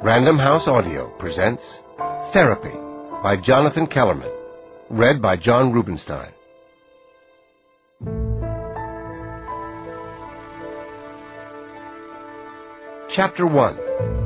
Random House Audio presents Therapy by Jonathan Kellerman, read by John Rubenstein. Chapter 1.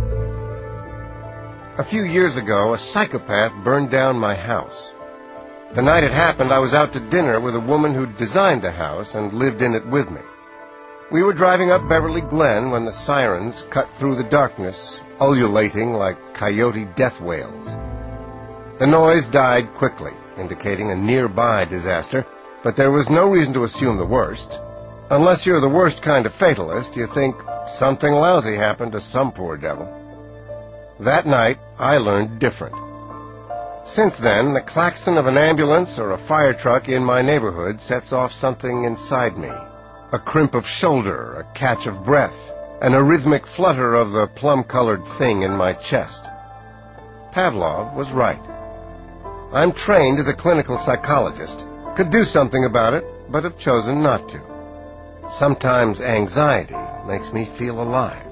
A few years ago, a psychopath burned down my house. The night it happened, I was out to dinner with a woman who'd designed the house and lived in it with me. We were driving up Beverly Glen when the sirens cut through the darkness, ululating like coyote death wails. The noise died quickly, indicating a nearby disaster, but there was no reason to assume the worst. Unless you're the worst kind of fatalist, you think something lousy happened to some poor devil. That night, I learned different. Since then, the klaxon of an ambulance or a fire truck in my neighborhood sets off something inside me. A crimp of shoulder, a catch of breath, and a rhythmic flutter of the plum-colored thing in my chest. Pavlov was right. I'm trained as a clinical psychologist, could do something about it, but have chosen not to. Sometimes anxiety makes me feel alive.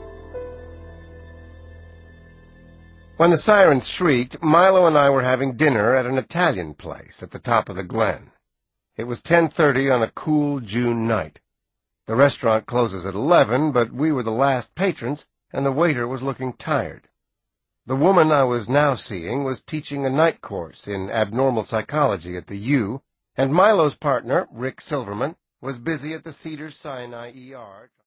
When the sirens shrieked, Milo and I were having dinner at an Italian place at the top of the Glen. It was 10:30 on a cool June night. The restaurant closes at 11, but we were the last patrons, and the waiter was looking tired. The woman I was now seeing was teaching a night course in abnormal psychology at the U, and Milo's partner, Rick Silverman, was busy at the Cedars-Sinai ER.